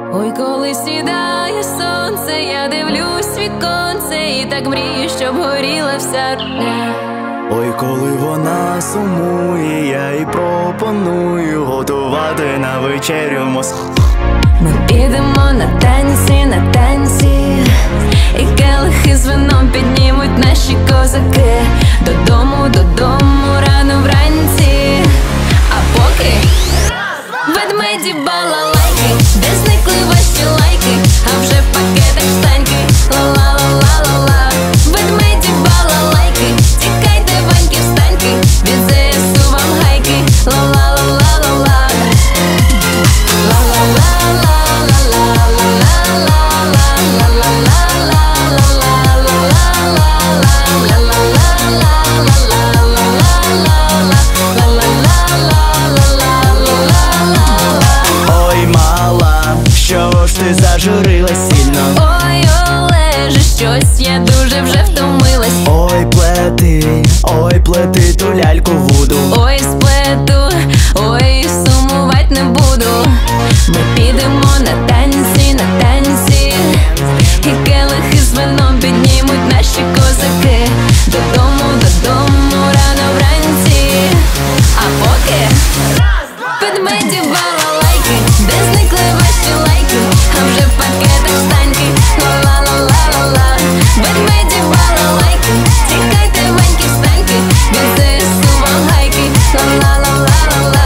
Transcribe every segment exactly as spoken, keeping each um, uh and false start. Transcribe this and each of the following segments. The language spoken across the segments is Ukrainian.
Ой, коли сідає сонце, я дивлюсь віконце і так мрію, щоб горіла вся дня. Ой, коли вона сумує, я їй пропоную готувати на вечерю Москву. Ми підемо на танці, на танці, і келихи з вином піднімуть наші козаки. Додому, додому, рано вранці. А поки ведмеді балалайки, де зникли ваші лайки, а вже в пакетах штаньки. Ла-ла-ла-ла-ла-ла. Ведмеді балалайки, тікайте, ваньки, встаньки, від зе ес у вам гайки. Ла-ла-ла-ла-ла-ла. Ой, мала, що ж ти зажурилась сильно? Ой, Олеже, щось я дуже вже втомилась. Ой, плети, ой, плети ту ляльку вуду. Ой, сплету, ой, сумувать не буду. Ми підемо на танці, на танці, і келихи з вином піднімуть наші козаки. Додому, додому, рано вранці. А поки ведмеді балалайки, де зникли ваші лайки, а вже в пакетах штаньки. Ла-ла-ла-ла-ла. Ведмеді балалайки, тікайте, ваньки, встаньки, від зе ес у вам гайки. Ла-ла-ла-ла-ла-ла.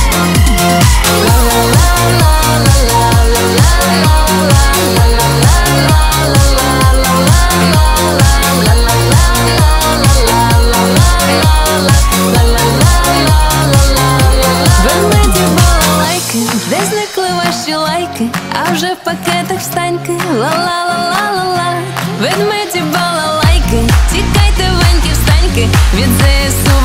Ведмеді балалайки, де зникли ваші лайки, а вже в пакетах штаньки. Ла-ла-ла-ла-ла-ла. Ведмеді балалайки, тікайте, ваньки, встаньки, від зе ес у